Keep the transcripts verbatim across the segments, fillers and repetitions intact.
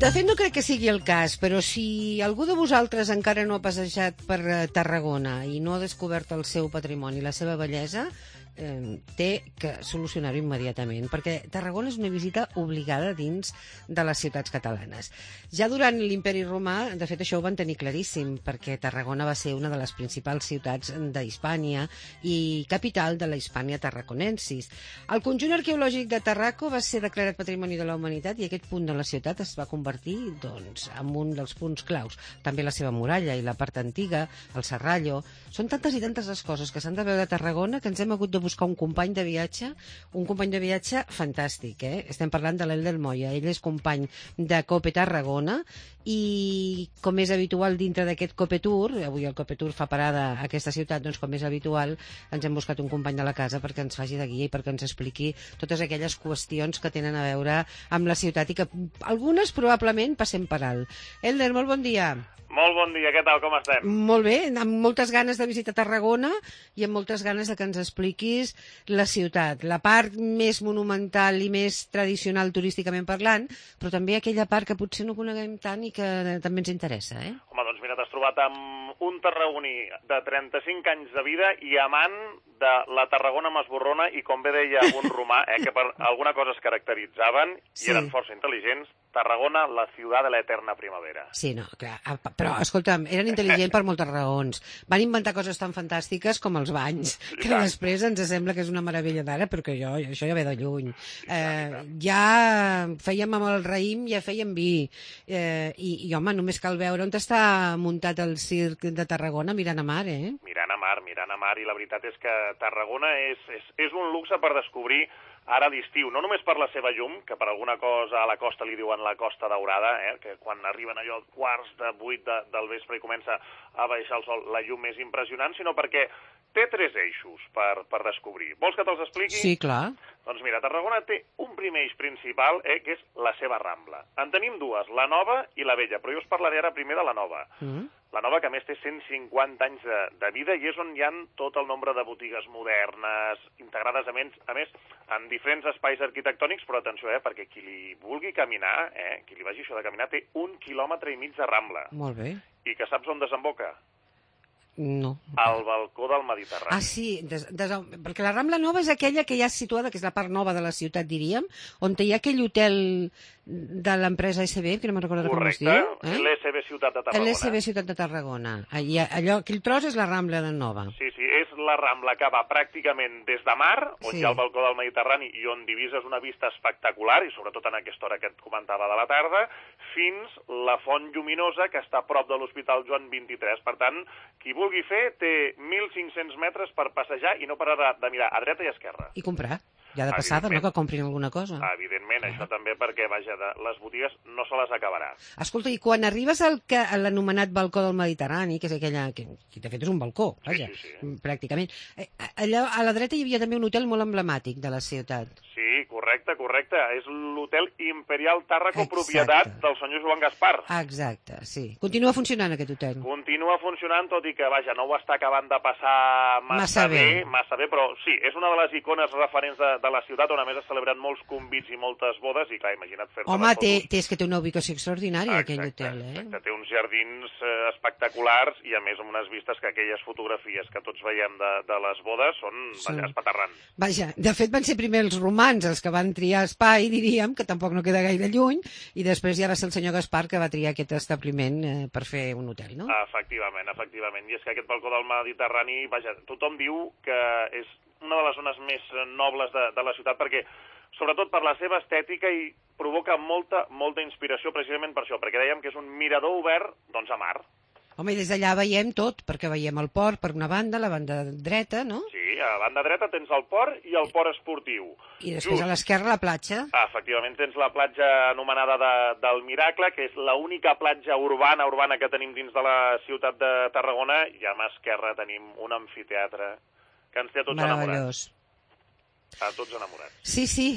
De fet, no crec que sigui el cas, però si algú de vosaltres encara no ha passejat per Tarragona i no ha descobert el seu patrimoni, la seva bellesa, eh, té que solucionar-ho immediatament, perquè Tarragona és una visita obligada dins de les ciutats catalanes. Ja durant l'Imperi Romà, de fet, això ho van tenir claríssim, perquè Tarragona va ser una de les principals ciutats d'Hispània i capital de la Hispània Tarraconensis. El conjunt arqueològic de Tarraco va ser declarat Patrimoni de la Humanitat i aquest punt de la ciutat es va convertir doncs, en un dels punts claus. També la seva muralla i la part antiga, el serrallo. Són tantes i tantes les coses que s'han de veure a Tarragona que ens hem hagut de buscar un company de viatge, un company de viatge fantàstic, eh? Estem parlant de l'Elder Moya. Ell és company de Cope Tarragona i, com és habitual dintre d'aquest Cope Tour, avui el Cope Tour fa parada a aquesta ciutat, doncs com és habitual ens hem buscat un company de la casa perquè ens faci de guia i perquè ens expliqui totes aquelles qüestions que tenen a veure amb la ciutat i que algunes probablement passem per alt. Elder, molt bon dia. Molt bon dia, què tal, com estem? Molt bé, amb moltes ganes de visitar Tarragona i amb moltes ganes de que ens expliquis la ciutat, la part més monumental i més tradicional turísticament parlant, però també aquella part que potser no coneguem tant i que també ens interessa, eh? Home, doncs mira, t'has trobat amb un tarragoní de trenta-cinc anys de vida i amant de la Tarragona masborrona i, com bé deia un romà, eh, que per alguna cosa es caracteritzaven i sí. eren força intel·ligents, Tarragona, la ciutat de l'eterna primavera. Sí, no, clar, però, escolta'm, eren intel·ligents per moltes raons. Van inventar coses tan fantàstiques com els banys, que després ens sembla que és una meravella d'ara, però que jo, això ja ve de lluny. Eh, ja fèiem amb el raïm, ja fèiem vi. Eh, i, I, home, només cal veure on està muntat el circ de Tarragona mirant a mar, eh? Mirant a mar, mirant a mar, i la veritat és que Tarragona és, és, és un luxe per descobrir ara a l'estiu, no només per la seva llum, que per alguna cosa a la costa li diuen la Costa Daurada, eh, que quan arriben allò quarts de vuit de, del vespre i comença a baixar el sol, la llum és impressionant, sinó perquè té tres eixos per, per descobrir. Vols que te'ls expliqui? Sí, clar. Doncs mira, Tarragona té un primer eix principal, eh, que és la seva Rambla. En tenim dues, la nova i la vella, però jo us parlaré ara primer de la nova. Mm. La nova, que a més té cent cinquanta anys de, de vida i és on hi ha tot el nombre de botigues modernes, integrades a més, a més en diferents espais arquitectònics, però atenció, eh, perquè qui li vulgui caminar, eh, qui li vagi això de caminar, té un quilòmetre i mig de Rambla. Molt bé. I que saps on desemboca? No. Al balcó del Mediterrani. Ah, sí, des, des, perquè la Rambla Nova és aquella que hi ha situada, que és la part nova de la ciutat, diríem, on hi ha aquell hotel de l'empresa S B, que no me'n recordo com es diu. Correcte, eh? l'S B Ciutat de Tarragona. L'S B Ciutat de Tarragona. Allà, allò, aquell tros és la Rambla de Nova. Sí, sí, és la Rambla que va pràcticament des de mar, on sí. hi ha el balcó del Mediterrani i on divises una vista espectacular, i sobretot en aquesta hora que et comentava de la tarda, fins la Font Lluminosa, que està a prop de l'Hospital Joan vint-i-tres. Per tant, qui vulgui fer té mil cinc-cents metres per passejar i no parar de mirar a dreta i a esquerra. I comprar. Ja de passada, no?, que comprin alguna cosa. Evidentment, ah. això també perquè, vaja, de les botigues no se les acabarà. Escolta, i quan arribes al que, a l'anomenat balcó del Mediterrani, que és aquella, que, que de fet és un balcó, vaja, sí, sí, sí. pràcticament, allà a la dreta hi havia també un hotel molt emblemàtic de la ciutat. Sí, correcte, correcte. És l'hotel Imperial Tàrraco, Exacte. propietat del senyor Joan Gaspar. Exacte, sí. Continua funcionant aquest hotel? Continua funcionant, tot i que, vaja, no ho està acabant de passar massa, massa bé, bé, massa bé, però sí, és una de les icones referents de, de la ciutat, on a més es celebren molts convits i moltes bodes, i clar, imagina't fer-te Home, té, té, és que té una ubicació extraordinària, exacte, aquell hotel, eh? Exacte, té uns jardins eh, espectaculars i, a més, amb unes vistes que aquelles fotografies que tots veiem de, de les bodes són, són... vaja, espaterrants. Vaja, de fet van ser primer els romans els que van triar espai, diríem, que tampoc no queda gaire lluny, i després ja va ser el senyor Gaspar que va triar aquest establiment eh, per fer un hotel, no? Efectivament, efectivament. I és que aquest balcó del Mediterrani, vaja, tothom diu que és una de les zones més nobles de, de la ciutat, perquè, sobretot per la seva estètica, i provoca molta, molta inspiració precisament per això, perquè dèiem que és un mirador obert, doncs, a mar. Home, i des d'allà veiem tot, perquè veiem el port per una banda, la banda dreta, no? Sí, a la banda dreta tens el port i el port esportiu. I després Just. a l'esquerra la platja. Ah, efectivament, tens la platja anomenada de, del Miracle, que és l'única platja urbana, urbana que tenim dins de la ciutat de Tarragona, i a mà esquerra tenim un amfiteatre que ens té tots enamorats. a tots enamorats. Sí, sí,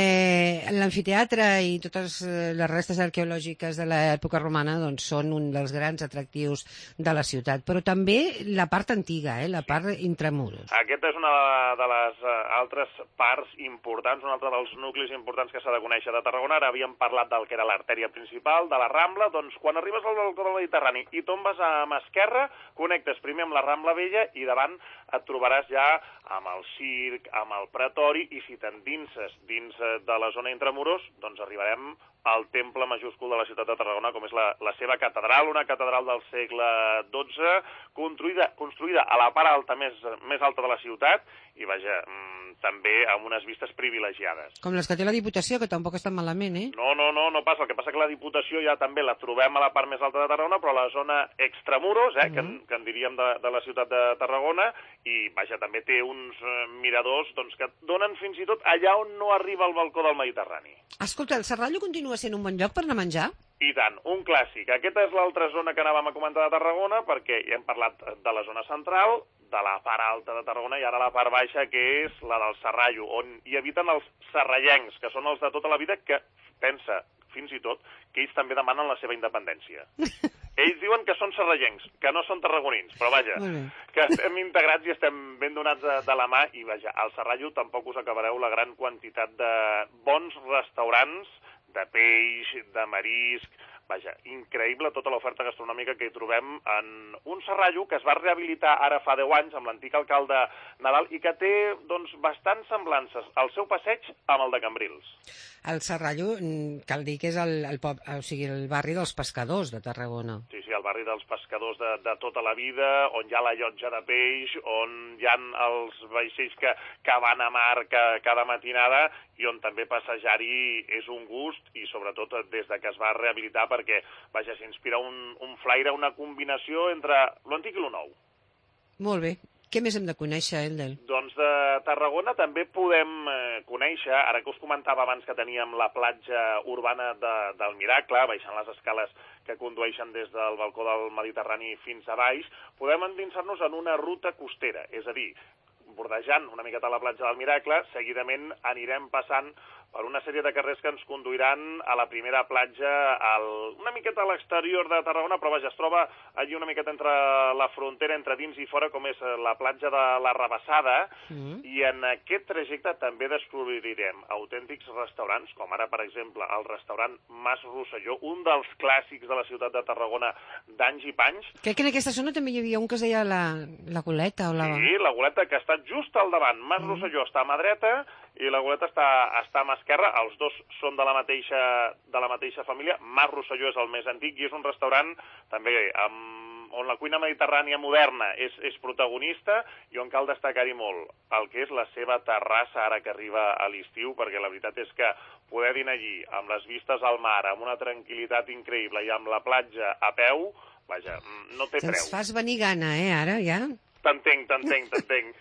eh, l'amfiteatre i totes les restes arqueològiques de l'època romana doncs, són un dels grans atractius de la ciutat, però també la part antiga, eh, la part intramuros. Aquesta és una de les uh, altres parts importants, un altre dels nuclis importants que s'ha de conèixer de Tarragona. Ara havíem parlat del que era l'artèria principal, de la Rambla, doncs quan arribes al balcó del Mediterrani i tombes a mà esquerra, connectes primer amb la Rambla Vella i davant et trobaràs ja amb el circ, amb el pretori, i si t'endinses dins de la zona intramuros, doncs arribarem al temple majúscul de la ciutat de Tarragona, com és la, la seva catedral, una catedral del segle dotze, construïda, construïda a la part alta més, més alta de la ciutat, i vaja, mmm, també amb unes vistes privilegiades. Com les que té la Diputació, que tampoc estan malament, eh? No, no, no, no passa. El que passa que la Diputació ja també la trobem a la part més alta de Tarragona, però a la zona extramuros, eh, mm. que, que en diríem de, de la ciutat de Tarragona, i vaja, també té uns eh, miradors doncs, que donen fins i tot allà on no arriba el balcó del Mediterrani. Escolta, el Serrallo continua sent un bon lloc per anar a menjar? I tant, un clàssic. Aquesta és l'altra zona que anàvem a comentar de Tarragona, perquè ja hem parlat de la zona central, de la part alta de Tarragona, i ara la part baixa, que és la del Serrallo, on hi habiten els serrallencs, que són els de tota la vida, que pensa, fins i tot, que ells també demanen la seva independència. Ells diuen que són serrallencs, que no són tarragonins, però vaja, que estem integrats i estem ben donats de, de la mà, i vaja, al Serrallo tampoc us acabareu la gran quantitat de bons restaurants, de peix, de marisc, vaja, increïble tota l'oferta gastronòmica que hi trobem en un Serrallo que es va rehabilitar ara fa deu anys amb l'antic alcalde Nadal i que té, doncs, bastants semblances al seu passeig amb el de Cambrils. El Serrallo, cal dir que és el, el, pop, o sigui, el barri dels pescadors de Tarragona. Sí, sí, el barri dels pescadors de, de tota la vida, on hi ha la llotja de peix, on hi ha els vaixells que, que van a mar que, cada matinada, i on també passejar-hi és un gust, i sobretot des de que es va rehabilitar, perquè, vaja, s'inspira un, un flaire, una combinació entre l'antic i lo nou. Molt bé. Què més hem de conèixer, Eldel? Doncs de Tarragona també podem eh, conèixer, ara que us comentava abans que teníem la platja urbana de, del Miracle, baixant les escales que condueixen des del balcó del Mediterrani fins a baix, podem endinsar-nos en una ruta costera, és a dir, bordejant una miqueta la platja del Miracle, seguidament anirem passant per una sèrie de carrers que ens conduiran a la primera platja, al, una miqueta a l'exterior de Tarragona, però vaja, es troba allí una miqueta entre la frontera, entre dins i fora, com és la platja de la Rabassada, mm. i en aquest trajecte també descobrirem autèntics restaurants, com ara, per exemple, el restaurant Mas Rosselló, un dels clàssics de la ciutat de Tarragona d'anys i panys. Crec que en aquesta zona també hi havia un que es deia la, la Goleta. O la... Sí, la Goleta, que està just al davant. Mas mm. Rosselló està a mà dreta i la Goleta està, està a mà esquerra. Els dos són de la mateixa, de la mateixa família. Mas Rosselló és el més antic i és un restaurant també amb, on la cuina mediterrània moderna és, és protagonista i on cal destacar-hi molt el que és la seva terrassa ara que arriba a l'estiu, perquè la veritat és que poder dinar allí amb les vistes al mar, amb una tranquil·litat increïble i amb la platja a peu, vaja, no té preu. Ens fas venir gana, eh, ara, ja? T'entenc, t'entenc, t'entenc.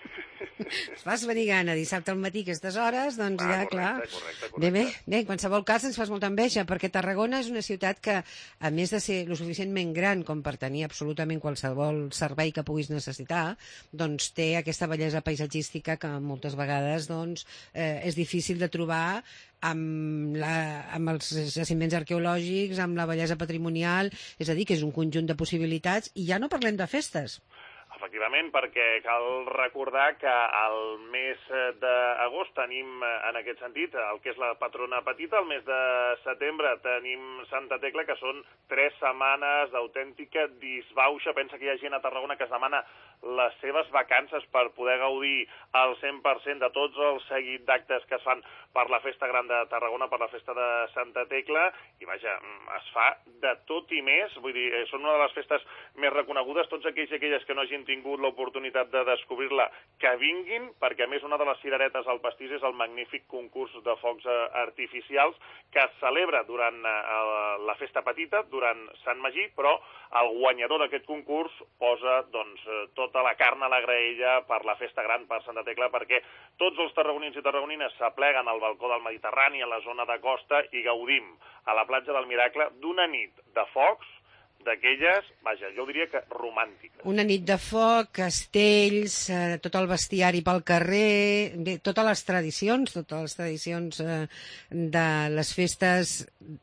Es fas venir gana dissabte al matí aquestes hores, doncs ah, ja, correcte, clar. Correcte, correcte. Bé, bé, bé, en qualsevol cas ens fas molta enveja, perquè Tarragona és una ciutat que, a més de ser lo suficientment gran com per tenir absolutament qualsevol servei que puguis necessitar, doncs té aquesta bellesa paisatgística que moltes vegades doncs, eh, és difícil de trobar amb, la, amb els jaciments arqueològics, amb la bellesa patrimonial, és a dir, que és un conjunt de possibilitats, i ja no parlem de festes. Efectivament, perquè cal recordar que al mes d'agost tenim, en aquest sentit, el que és la patrona petita, al mes de setembre tenim Santa Tecla, que són tres setmanes d'autèntica disbauxa. Pensa que hi ha gent a Tarragona que es demana les seves vacances per poder gaudir al cent per cent de tots els seguit d'actes que es fan per la Festa Gran de Tarragona, per la Festa de Santa Tecla, i vaja, es fa de tot i més, vull dir, són una de les festes més reconegudes. Tots aquells i aquelles que no hagin tingut l'oportunitat de descobrir-la, que vinguin, perquè a més una de les cireretes al pastís és el magnífic concurs de focs artificials que es celebra durant eh, la festa petita, durant Sant Magí, però el guanyador d'aquest concurs posa doncs, tota la carn a la graella per la festa gran, per Santa Tecla, perquè tots els tarragonins i tarragonines s'apleguen al balcó del Mediterrani, a la zona de costa, i gaudim a la platja del Miracle d'una nit de focs d'aquelles, vaja, jo diria que romàntiques. Una nit de foc, castells, eh, tot el bestiari pel carrer, bé, totes les tradicions, totes les tradicions eh, de les festes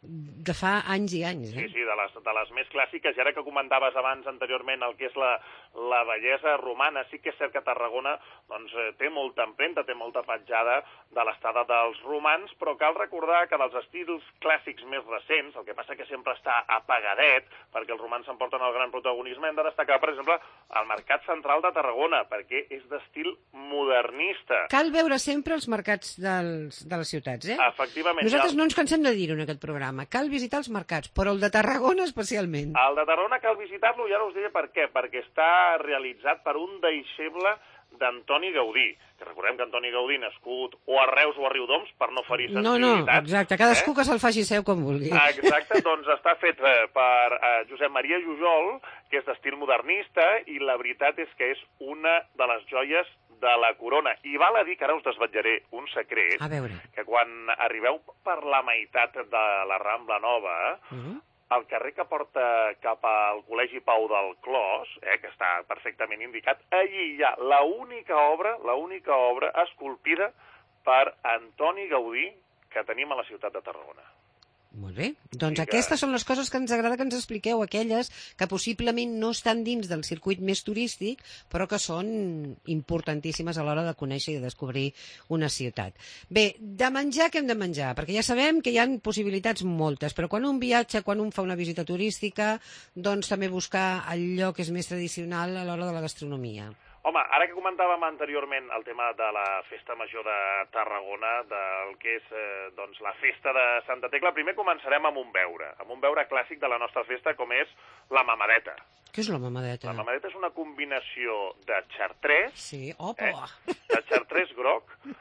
de fa anys i anys. Eh? Sí, sí, de les, de les més clàssiques. I ara que comentaves abans anteriorment el que és la, la bellesa romana, sí que és cert que Tarragona doncs, té molta empremta, té molta petjada de l'estada dels romans, però cal recordar que dels estils clàssics més recents, el que passa que sempre està apagadet, perquè els romans s'emporten el gran protagonisme, hem de destacar, per exemple, el Mercat Central de Tarragona, perquè és d'estil modernista. Cal veure sempre els mercats dels, de les ciutats, eh? Efectivament. Nosaltres ja... no ens cansem de dir-ho en aquest programa. Cal visitar els mercats, però el de Tarragona especialment. El de Tarragona cal visitar-lo, i ara us diré per què. Perquè està realitzat per un deixeble d'Antoni Gaudí, que recordem que Antoni Gaudí, nascut o a Reus o a Riudoms, per no ferir sensibilitats... No, no, exacte, cadascú eh? que se'l faci seu com vulgui. Exacte, doncs està fet eh, per eh, Josep Maria Jujol, que és d'estil modernista, i la veritat és que és una de les joies de la corona. I val a dir que ara us desvetllaré un secret, a veure. Que quan arribeu per la meitat de la Rambla Nova, uh -huh. el carrer que porta cap al Col·legi Pau del Clos, eh, que està perfectament indicat, allí hi ha l'única obra, l'única obra esculpida per Antoni Gaudí que tenim a la ciutat de Tarragona. Molt bé. Doncs que... aquestes són les coses que ens agrada que ens expliqueu, aquelles que possiblement no estan dins del circuit més turístic, però que són importantíssimes a l'hora de conèixer i de descobrir una ciutat. Bé, de menjar, què hem de menjar? Perquè ja sabem que hi ha possibilitats moltes, però quan un viatja, quan un fa una visita turística, doncs també buscar allò que és més tradicional a l'hora de la gastronomia. Home, ara que comentàvem anteriorment el tema de la Festa Major de Tarragona, del que és eh, doncs, la Festa de Santa Tecla, primer començarem amb un beure, amb un beure clàssic de la nostra festa, com és la mamadeta. Què és la mamadeta? La mamadeta és una combinació de xartrés, sí, opa. eh, de xartrés groc,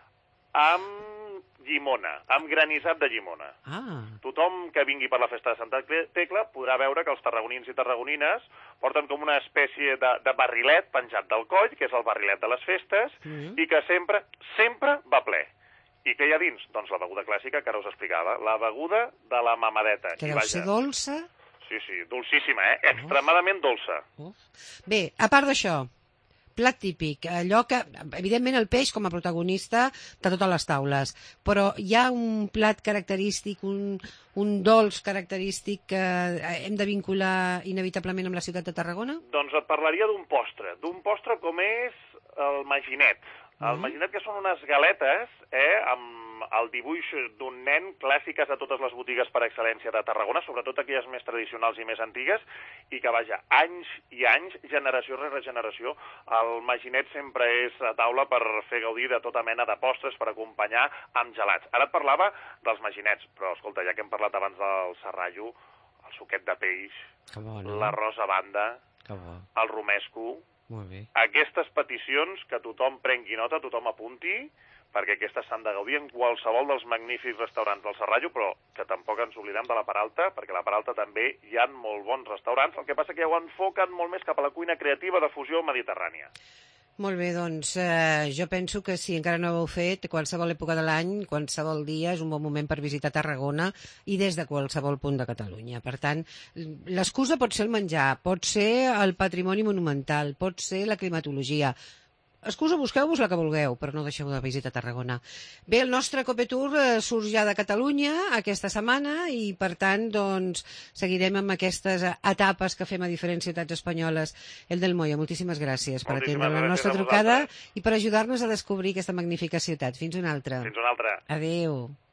amb llimona, amb granissat de llimona. Ah. Tothom que vingui per la festa de Santa Tecla podrà veure que els tarragonins i tarragonines porten com una espècie de, de barrilet penjat del coll, que és el barrilet de les festes, mm-hmm. i que sempre, sempre va ple. I què hi ha dins? Doncs la beguda clàssica que ara us explicava, la beguda de la mamadeta. Que deu ser dolça? Sí, sí, dolcíssima, eh? Oh. Extremadament dolça. Oh. Bé, a part d'això, plat típic, allò que, evidentment, el peix com a protagonista de totes les taules, però hi ha un plat característic, un, un dolç característic que hem de vincular inevitablement amb la ciutat de Tarragona? Doncs et parlaria d'un postre, d'un postre com és el maginet. El maginet, que són unes galetes eh, amb el dibuix d'un nen, clàssiques a totes les botigues per excel·lència de Tarragona, sobretot aquelles més tradicionals i més antigues, i que, vaja, anys i anys, generació rere generació, el maginet sempre és a taula per fer gaudir de tota mena de postres per acompanyar amb gelats. Ara et parlava dels maginets, però, escolta, ja que hem parlat abans del serrallo, el suquet de peix, bo, no? l'arròs a banda, el romesco... Molt bé. Aquestes peticions, que tothom prengui nota, tothom apunti, perquè aquestes s'han de gaudir en qualsevol dels magnífics restaurants del Serrallo, però que tampoc ens oblidem de la Peralta, perquè a la Peralta també hi ha molt bons restaurants, el que passa que ja ho enfoquen molt més cap a la cuina creativa de fusió mediterrània. Molt bé, doncs eh, jo penso que si encara no ho heu fet, qualsevol època de l'any, qualsevol dia és un bon moment per visitar Tarragona i des de qualsevol punt de Catalunya. Per tant, l'excusa pot ser el menjar, pot ser el patrimoni monumental, pot ser la climatologia. Excusa, busqueu-vos la que vulgueu, però no deixeu de visitar Tarragona. Bé, el nostre Copetour eh, surt ja de Catalunya aquesta setmana i, per tant, doncs, seguirem amb aquestes etapes que fem a diferents ciutats espanyoles. El del Moya, moltíssimes gràcies per atendre la nostra trucada i per ajudar-nos a descobrir aquesta magnífica ciutat. Fins una altra. Fins una altra. Adéu.